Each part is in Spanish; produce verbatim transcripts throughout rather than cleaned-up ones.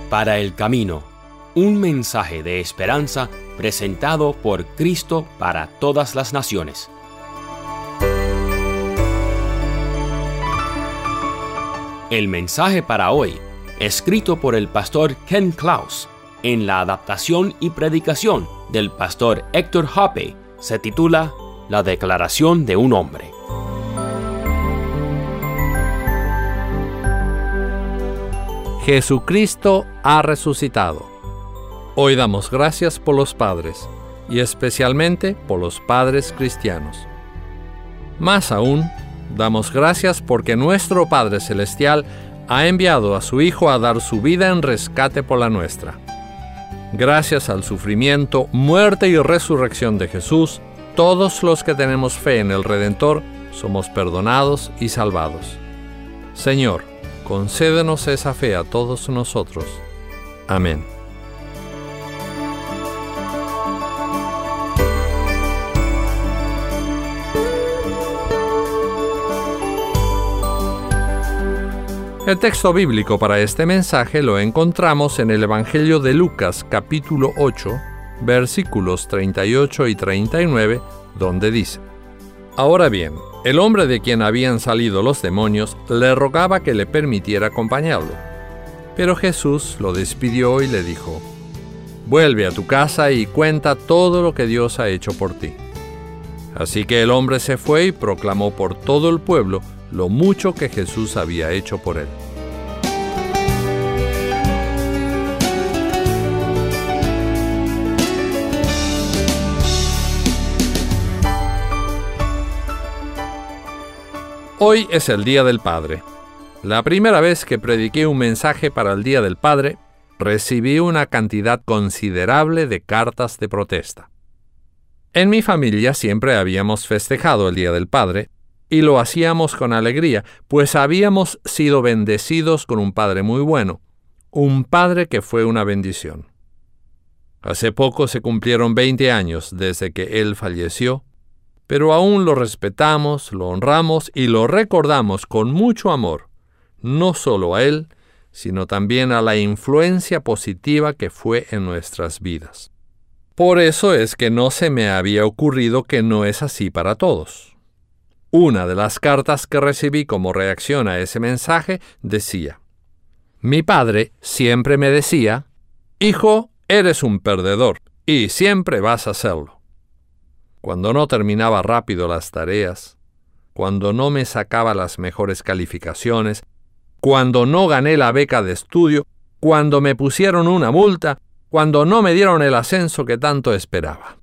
para el camino, un mensaje de esperanza presentado por Cristo para todas las naciones. El mensaje para hoy, escrito por el pastor Ken Klaus, en la adaptación y predicación del pastor Héctor Hoppe, se titula La Declaración de un Hombre. Jesucristo ha resucitado. Hoy damos gracias por los padres, y especialmente por los padres cristianos. Más aún, damos gracias porque nuestro Padre Celestial ha enviado a su Hijo a dar su vida en rescate por la nuestra. Gracias al sufrimiento, muerte y resurrección de Jesús, todos los que tenemos fe en el Redentor somos perdonados y salvados. Señor, concédenos esa fe a todos nosotros. Amén. El texto bíblico para este mensaje lo encontramos en el Evangelio de Lucas, capítulo ocho, versículos treinta y ocho y treinta y nueve, donde dice: Ahora bien, el hombre de quien habían salido los demonios le rogaba que le permitiera acompañarlo. Pero Jesús lo despidió y le dijo: Vuelve a tu casa y cuenta todo lo que Dios ha hecho por ti. Así que el hombre se fue y proclamó por todo el pueblo lo mucho que Jesús había hecho por él. Hoy es el Día del Padre. La primera vez que prediqué un mensaje para el Día del Padre, recibí una cantidad considerable de cartas de protesta. En mi familia siempre habíamos festejado el Día del Padre, y lo hacíamos con alegría, pues habíamos sido bendecidos con un padre muy bueno, un padre que fue una bendición. Hace poco se cumplieron veinte años desde que él falleció, pero aún lo respetamos, lo honramos y lo recordamos con mucho amor, no solo a él, sino también a la influencia positiva que fue en nuestras vidas. Por eso es que no se me había ocurrido que no es así para todos. Una de las cartas que recibí como reacción a ese mensaje decía: Mi padre siempre me decía, hijo, eres un perdedor, y siempre vas a serlo. Cuando no terminaba rápido las tareas, cuando no me sacaba las mejores calificaciones, cuando no gané la beca de estudio, cuando me pusieron una multa, cuando no me dieron el ascenso que tanto esperaba.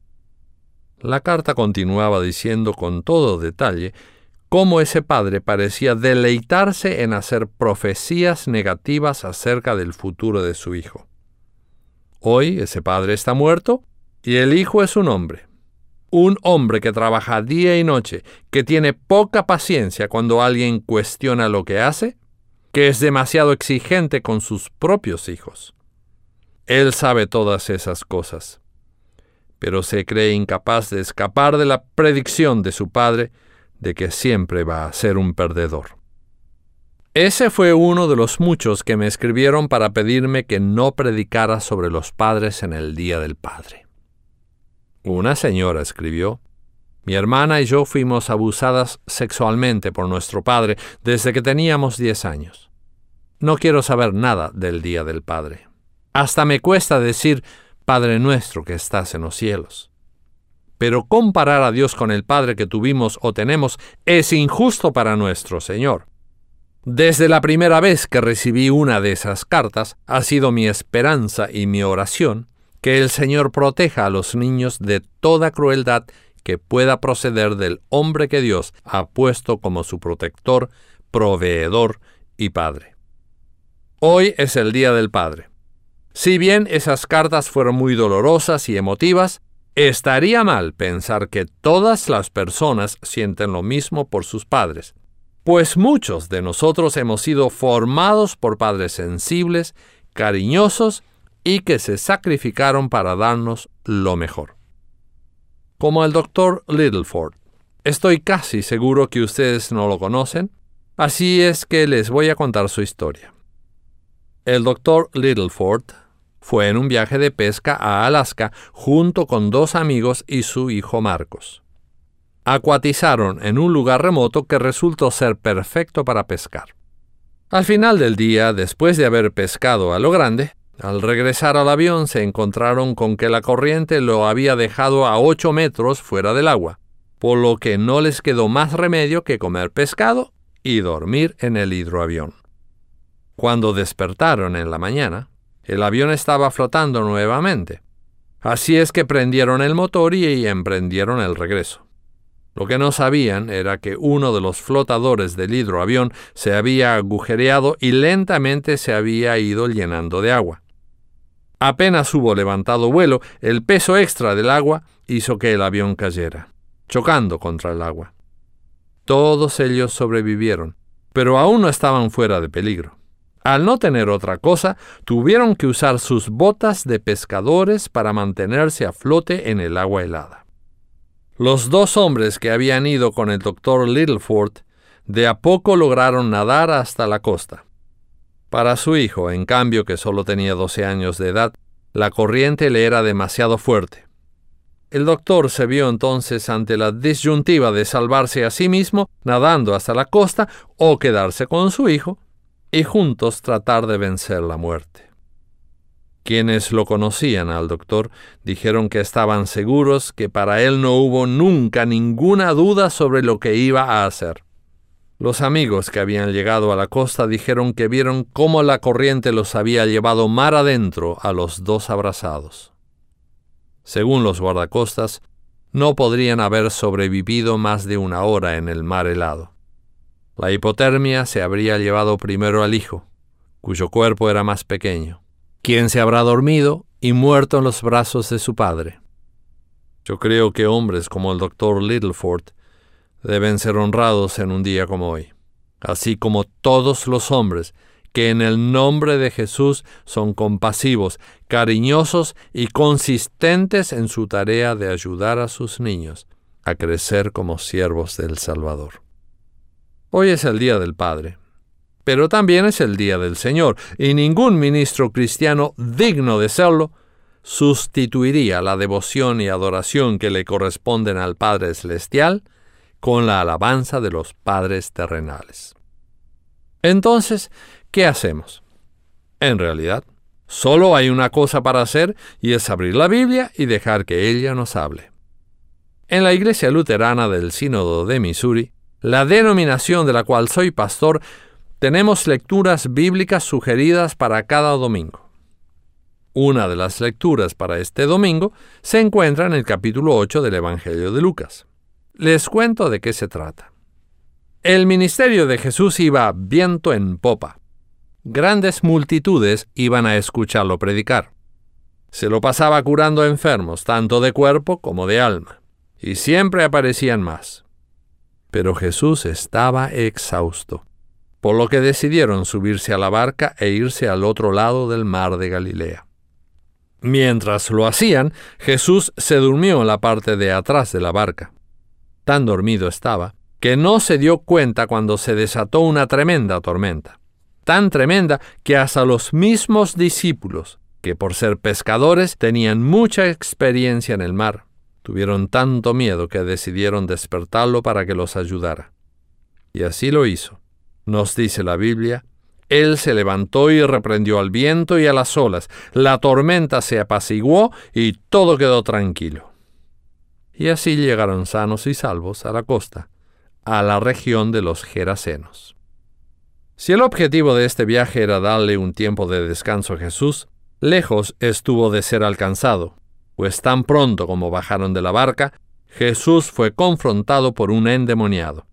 La carta continuaba diciendo con todo detalle cómo ese padre parecía deleitarse en hacer profecías negativas acerca del futuro de su hijo. Hoy ese padre está muerto y el hijo es un hombre. Un hombre que trabaja día y noche, que tiene poca paciencia cuando alguien cuestiona lo que hace, que es demasiado exigente con sus propios hijos. Él sabe todas esas cosas, pero se cree incapaz de escapar de la predicción de su padre de que siempre va a ser un perdedor. Ese fue uno de los muchos que me escribieron para pedirme que no predicara sobre los padres en el Día del Padre. Una señora escribió: Mi hermana y yo fuimos abusadas sexualmente por nuestro padre desde que teníamos diez años. No quiero saber nada del Día del Padre. Hasta me cuesta decir Padre nuestro que estás en los cielos. Pero comparar a Dios con el Padre que tuvimos o tenemos es injusto para nuestro Señor. Desde la primera vez que recibí una de esas cartas, ha sido mi esperanza y mi oración que el Señor proteja a los niños de toda crueldad que pueda proceder del hombre que Dios ha puesto como su protector, proveedor y Padre. Hoy es el Día del Padre. Si bien esas cartas fueron muy dolorosas y emotivas, estaría mal pensar que todas las personas sienten lo mismo por sus padres, pues muchos de nosotros hemos sido formados por padres sensibles, cariñosos y que se sacrificaron para darnos lo mejor. Como el doctor Littleford. Estoy casi seguro que ustedes no lo conocen, así es que les voy a contar su historia. El doctor Littleford fue en un viaje de pesca a Alaska junto con dos amigos y su hijo Marcos. Acuatizaron en un lugar remoto que resultó ser perfecto para pescar. Al final del día, después de haber pescado a lo grande, al regresar al avión se encontraron con que la corriente lo había dejado a ocho metros fuera del agua, por lo que no les quedó más remedio que comer pescado y dormir en el hidroavión. Cuando despertaron en la mañana, el avión estaba flotando nuevamente. Así es que prendieron el motor y emprendieron el regreso. Lo que no sabían era que uno de los flotadores del hidroavión se había agujereado y lentamente se había ido llenando de agua. Apenas hubo levantado vuelo, el peso extra del agua hizo que el avión cayera, chocando contra el agua. Todos ellos sobrevivieron, pero aún no estaban fuera de peligro. Al no tener otra cosa, tuvieron que usar sus botas de pescadores para mantenerse a flote en el agua helada. Los dos hombres que habían ido con el doctor Littleford de a poco lograron nadar hasta la costa. Para su hijo, en cambio, que solo tenía doce años de edad, la corriente le era demasiado fuerte. El doctor se vio entonces ante la disyuntiva de salvarse a sí mismo nadando hasta la costa o quedarse con su hijo y juntos tratar de vencer la muerte. Quienes lo conocían al doctor dijeron que estaban seguros que para él no hubo nunca ninguna duda sobre lo que iba a hacer. Los amigos que habían llegado a la costa dijeron que vieron cómo la corriente los había llevado mar adentro a los dos abrazados. Según los guardacostas, no podrían haber sobrevivido más de una hora en el mar helado. La hipotermia se habría llevado primero al hijo, cuyo cuerpo era más pequeño, quien se habrá dormido y muerto en los brazos de su padre. Yo creo que hombres como el doctor Littleford deben ser honrados en un día como hoy, así como todos los hombres que en el nombre de Jesús son compasivos, cariñosos y consistentes en su tarea de ayudar a sus niños a crecer como siervos del Salvador. Hoy es el Día del Padre, pero también es el Día del Señor, y ningún ministro cristiano digno de serlo sustituiría la devoción y adoración que le corresponden al Padre Celestial con la alabanza de los padres terrenales. Entonces, ¿qué hacemos? En realidad, solo hay una cosa para hacer y es abrir la Biblia y dejar que ella nos hable. En la Iglesia Luterana del Sínodo de Missouri, la denominación de la cual soy pastor, tenemos lecturas bíblicas sugeridas para cada domingo. Una de las lecturas para este domingo se encuentra en el capítulo ocho del Evangelio de Lucas. Les cuento de qué se trata. El ministerio de Jesús iba viento en popa. Grandes multitudes iban a escucharlo predicar. Se lo pasaba curando enfermos, tanto de cuerpo como de alma, y siempre aparecían más. Pero Jesús estaba exhausto, por lo que decidieron subirse a la barca e irse al otro lado del mar de Galilea. Mientras lo hacían, Jesús se durmió en la parte de atrás de la barca. Tan dormido estaba que no se dio cuenta cuando se desató una tremenda tormenta. Tan tremenda que hasta los mismos discípulos, que por ser pescadores tenían mucha experiencia en el mar, tuvieron tanto miedo que decidieron despertarlo para que los ayudara. Y así lo hizo. Nos dice la Biblia, él se levantó y reprendió al viento y a las olas. La tormenta se apaciguó y todo quedó tranquilo. Y así llegaron sanos y salvos a la costa, a la región de los Gerasenos. Si el objetivo de este viaje era darle un tiempo de descanso a Jesús, lejos estuvo de ser alcanzado, pues tan pronto como bajaron de la barca, Jesús fue confrontado por un endemoniado.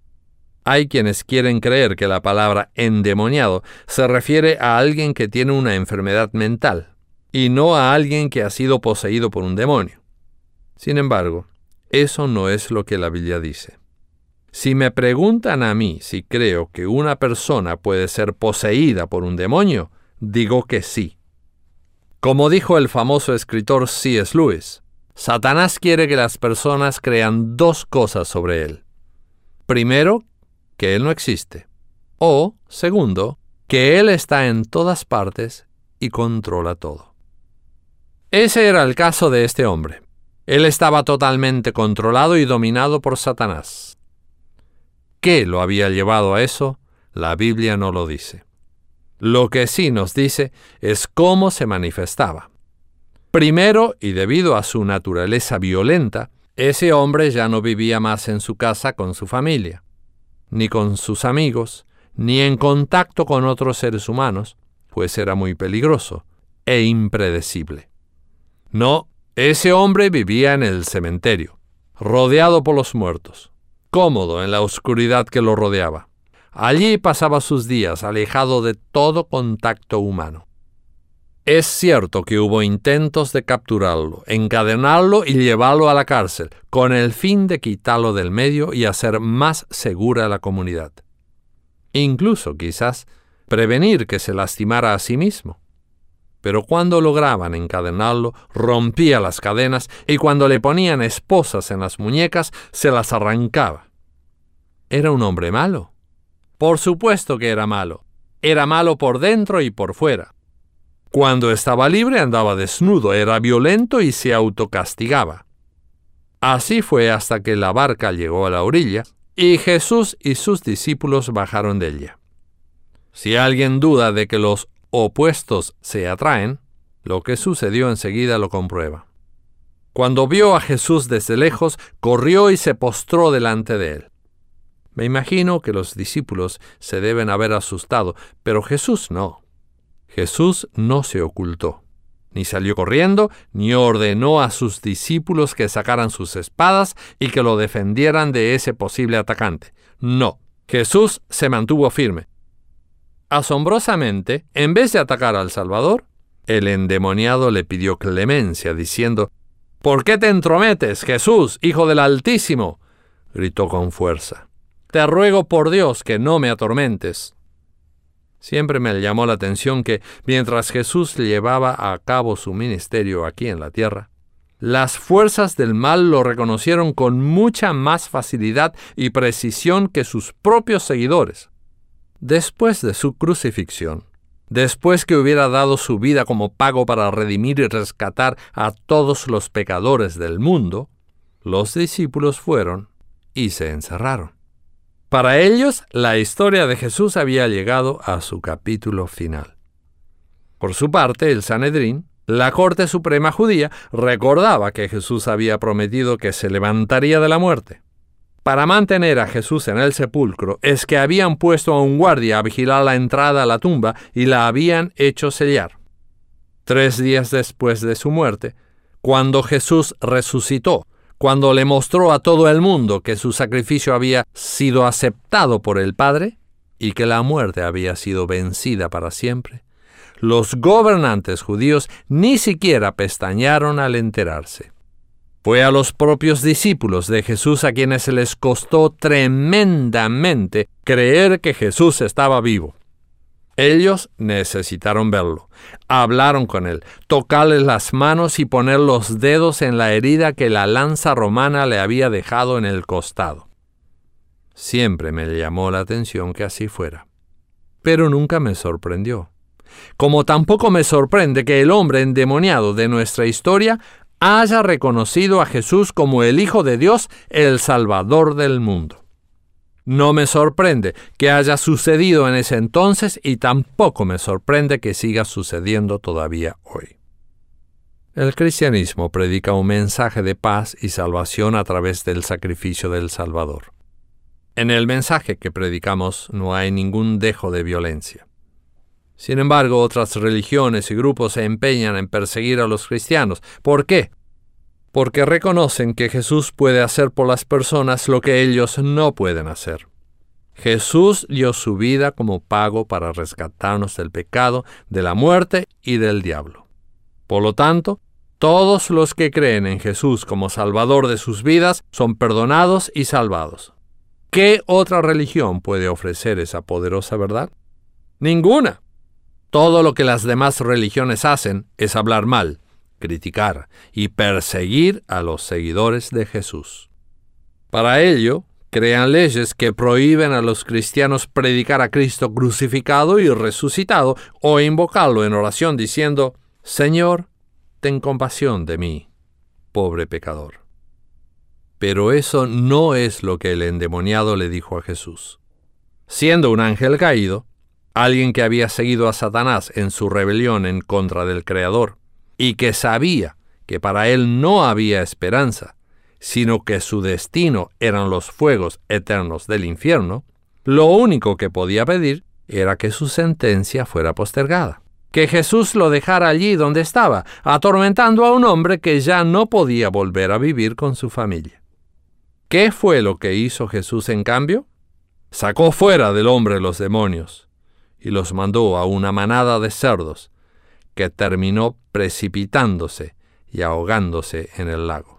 Hay quienes quieren creer que la palabra endemoniado se refiere a alguien que tiene una enfermedad mental, y no a alguien que ha sido poseído por un demonio. Sin embargo, eso no es lo que la Biblia dice. Si me preguntan a mí si creo que una persona puede ser poseída por un demonio, digo que sí. Como dijo el famoso escritor C S Lewis, Satanás quiere que las personas crean dos cosas sobre él. Primero, que él no existe. O, segundo, que Él está en todas partes y controla todo. Ese era el caso de este hombre. Él estaba totalmente controlado y dominado por Satanás. ¿Qué lo había llevado a eso? La Biblia no lo dice. Lo que sí nos dice es cómo se manifestaba. Primero, y debido a su naturaleza violenta, ese hombre ya no vivía más en su casa con su familia, ni con sus amigos, ni en contacto con otros seres humanos, pues era muy peligroso e impredecible. No, ese hombre vivía en el cementerio, rodeado por los muertos, cómodo en la oscuridad que lo rodeaba. Allí pasaba sus días alejado de todo contacto humano. Es cierto que hubo intentos de capturarlo, encadenarlo y llevarlo a la cárcel, con el fin de quitarlo del medio y hacer más segura la comunidad. Incluso, quizás, prevenir que se lastimara a sí mismo. Pero cuando lograban encadenarlo, rompía las cadenas y cuando le ponían esposas en las muñecas, se las arrancaba. ¿Era un hombre malo? Por supuesto que era malo. Era malo por dentro y por fuera. Cuando estaba libre andaba desnudo, era violento y se autocastigaba. Así fue hasta que la barca llegó a la orilla y Jesús y sus discípulos bajaron de ella. Si alguien duda de que los opuestos se atraen, lo que sucedió enseguida lo comprueba. Cuando vio a Jesús desde lejos, corrió y se postró delante de él. Me imagino que los discípulos se deben haber asustado, pero Jesús no. Jesús no se ocultó, ni salió corriendo, ni ordenó a sus discípulos que sacaran sus espadas y que lo defendieran de ese posible atacante. No, Jesús se mantuvo firme. Asombrosamente, en vez de atacar al Salvador, el endemoniado le pidió clemencia, diciendo: «¿Por qué te entrometes, Jesús, Hijo del Altísimo?», gritó con fuerza. «Te ruego por Dios que no me atormentes». Siempre me llamó la atención que, mientras Jesús llevaba a cabo su ministerio aquí en la tierra, las fuerzas del mal lo reconocieron con mucha más facilidad y precisión que sus propios seguidores. Después de su crucifixión, después que hubiera dado su vida como pago para redimir y rescatar a todos los pecadores del mundo, los discípulos fueron y se encerraron. Para ellos, la historia de Jesús había llegado a su capítulo final. Por su parte, el Sanedrín, la Corte Suprema Judía, recordaba que Jesús había prometido que se levantaría de la muerte. Para mantener a Jesús en el sepulcro es que habían puesto a un guardia a vigilar la entrada a la tumba y la habían hecho sellar. Tres días después de su muerte, cuando Jesús resucitó, cuando le mostró a todo el mundo que su sacrificio había sido aceptado por el Padre y que la muerte había sido vencida para siempre, los gobernantes judíos ni siquiera pestañearon al enterarse. Fue a los propios discípulos de Jesús a quienes les costó tremendamente creer que Jesús estaba vivo. Ellos necesitaron verlo. Hablaron con él, tocarle las manos y poner los dedos en la herida que la lanza romana le había dejado en el costado. Siempre me llamó la atención que así fuera, pero nunca me sorprendió. Como tampoco me sorprende que el hombre endemoniado de nuestra historia haya reconocido a Jesús como el Hijo de Dios, el Salvador del mundo. No me sorprende que haya sucedido en ese entonces y tampoco me sorprende que siga sucediendo todavía hoy. El cristianismo predica un mensaje de paz y salvación a través del sacrificio del Salvador. En el mensaje que predicamos no hay ningún dejo de violencia. Sin embargo, otras religiones y grupos se empeñan en perseguir a los cristianos. ¿Por qué? Porque reconocen que Jesús puede hacer por las personas lo que ellos no pueden hacer. Jesús dio su vida como pago para rescatarnos del pecado, de la muerte y del diablo. Por lo tanto, todos los que creen en Jesús como Salvador de sus vidas son perdonados y salvados. ¿Qué otra religión puede ofrecer esa poderosa verdad? Ninguna. Todo lo que las demás religiones hacen es hablar mal, criticar y perseguir a los seguidores de Jesús. Para ello, crean leyes que prohíben a los cristianos predicar a Cristo crucificado y resucitado o invocarlo en oración diciendo: Señor, ten compasión de mí, pobre pecador. Pero eso no es lo que el endemoniado le dijo a Jesús. Siendo un ángel caído, alguien que había seguido a Satanás en su rebelión en contra del Creador, y que sabía que para él no había esperanza, sino que su destino eran los fuegos eternos del infierno, lo único que podía pedir era que su sentencia fuera postergada, que Jesús lo dejara allí donde estaba, atormentando a un hombre que ya no podía volver a vivir con su familia. ¿Qué fue lo que hizo Jesús en cambio? Sacó fuera del hombre los demonios y los mandó a una manada de cerdos que terminó precipitándose y ahogándose en el lago.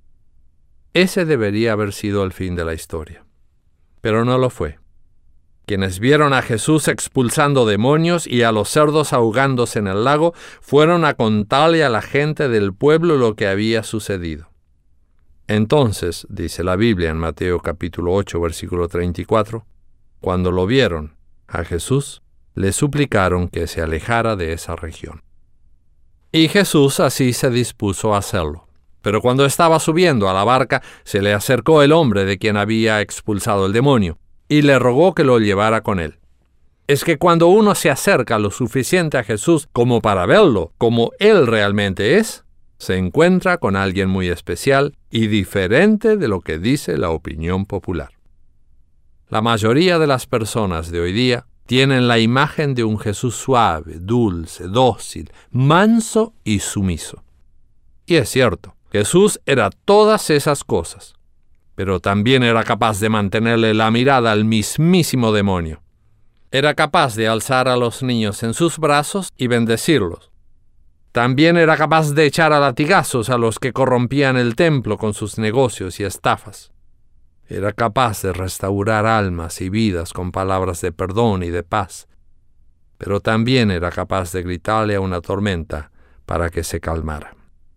Ese debería haber sido el fin de la historia, pero no lo fue. Quienes vieron a Jesús expulsando demonios y a los cerdos ahogándose en el lago fueron a contarle a la gente del pueblo lo que había sucedido. Entonces, dice la Biblia en Mateo capítulo ocho, versículo treinta y cuatro, cuando lo vieron a Jesús, le suplicaron que se alejara de esa región. Y Jesús así se dispuso a hacerlo. Pero cuando estaba subiendo a la barca, se le acercó el hombre de quien había expulsado el demonio, y le rogó que lo llevara con él. Es que cuando uno se acerca lo suficiente a Jesús como para verlo como Él realmente es, se encuentra con alguien muy especial y diferente de lo que dice la opinión popular. La mayoría de las personas de hoy día tienen la imagen de un Jesús suave, dulce, dócil, manso y sumiso. Y es cierto, Jesús era todas esas cosas, pero también era capaz de mantenerle la mirada al mismísimo demonio. Era capaz de alzar a los niños en sus brazos y bendecirlos. También era capaz de echar a latigazos a los que corrompían el templo con sus negocios y estafas. Era capaz de restaurar almas y vidas con palabras de perdón y de paz, pero también era capaz de gritarle a una tormenta para que se calmara.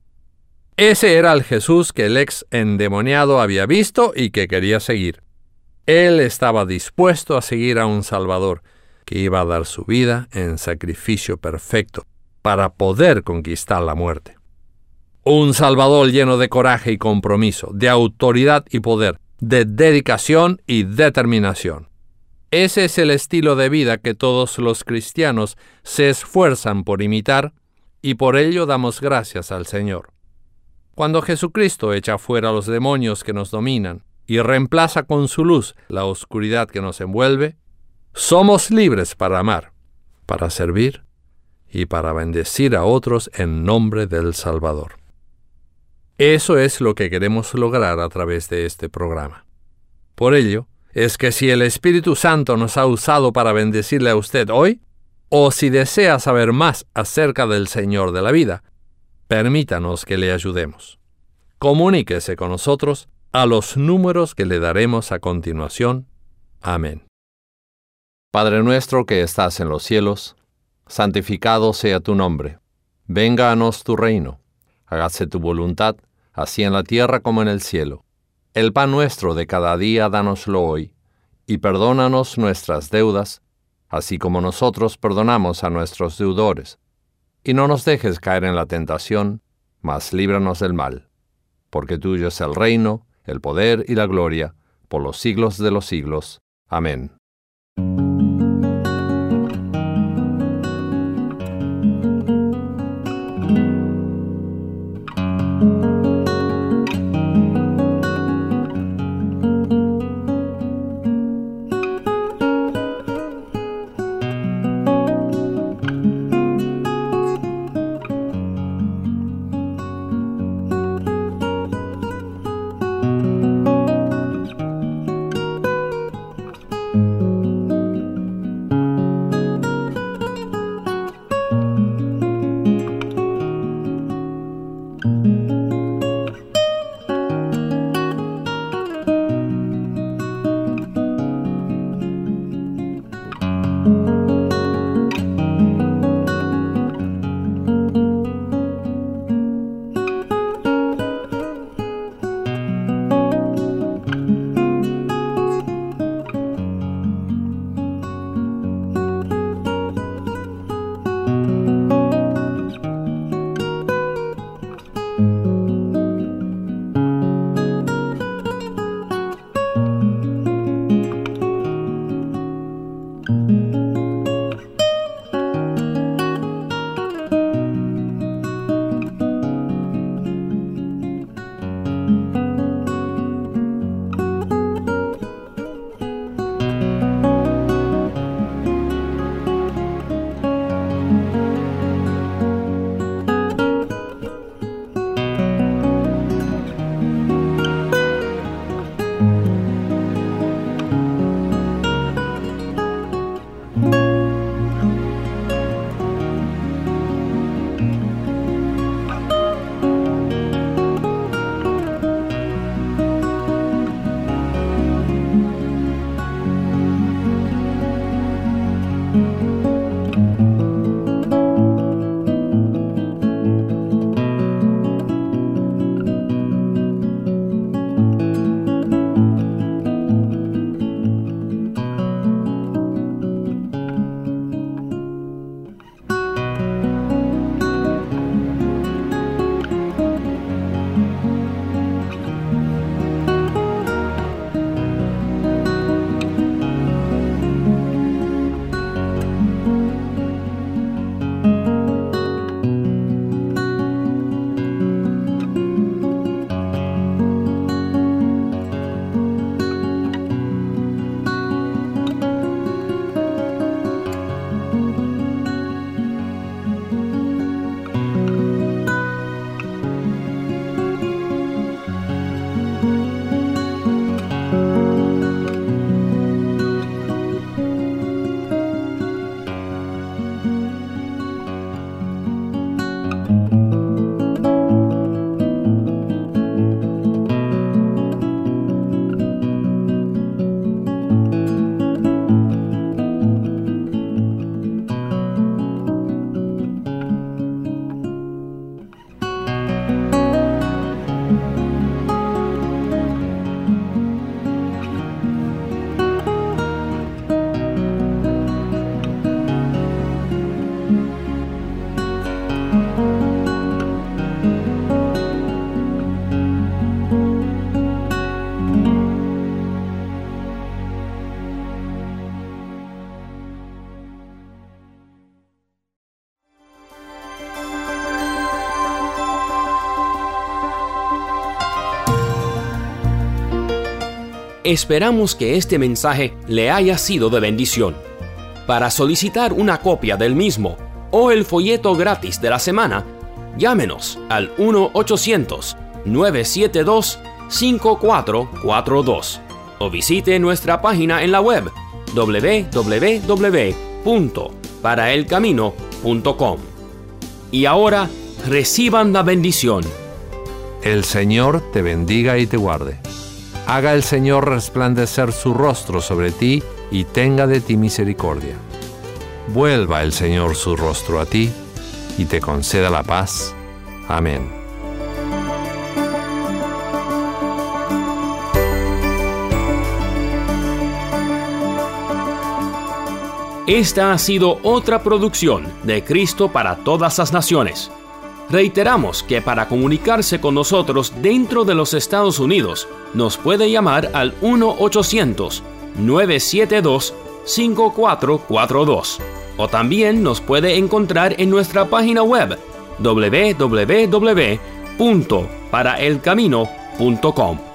Ese era el Jesús que el ex endemoniado había visto y que quería seguir. Él estaba dispuesto a seguir a un Salvador que iba a dar su vida en sacrificio perfecto para poder conquistar la muerte. Un Salvador lleno de coraje y compromiso, de autoridad y poder, de dedicación y determinación. Ese es el estilo de vida que todos los cristianos se esfuerzan por imitar y por ello damos gracias al Señor. Cuando Jesucristo echa fuera los demonios que nos dominan y reemplaza con su luz la oscuridad que nos envuelve, somos libres para amar, para servir y para bendecir a otros en nombre del Salvador. Eso es lo que queremos lograr a través de este programa. Por ello, es que si el Espíritu Santo nos ha usado para bendecirle a usted hoy, o si desea saber más acerca del Señor de la vida, permítanos que le ayudemos. Comuníquese con nosotros a los números que le daremos a continuación. Amén. Padre nuestro que estás en los cielos, santificado sea tu nombre. Venga a nos tu reino. Hágase tu voluntad, así en la tierra como en el cielo. El pan nuestro de cada día dánoslo hoy, y perdónanos nuestras deudas, así como nosotros perdonamos a nuestros deudores. Y no nos dejes caer en la tentación, mas líbranos del mal. Porque tuyo es el reino, el poder y la gloria, por los siglos de los siglos. Amén. Esperamos que este mensaje le haya sido de bendición. Para solicitar una copia del mismo o el folleto gratis de la semana, llámenos al uno ochocientos, nueve siete dos, cinco cuatro cuatro dos o visite nuestra página en la web doble u doble u doble u punto para el camino punto com. Y ahora reciban la bendición. El Señor te bendiga y te guarde. Haga el Señor resplandecer su rostro sobre ti y tenga de ti misericordia. Vuelva el Señor su rostro a ti y te conceda la paz. Amén. Esta ha sido otra producción de Cristo para todas las naciones. Reiteramos que para comunicarse con nosotros dentro de los Estados Unidos, nos puede llamar al uno ochocientos, nueve siete dos, cinco cuatro cuatro dos o también nos puede encontrar en nuestra página web doble u doble u doble u punto para el camino punto com.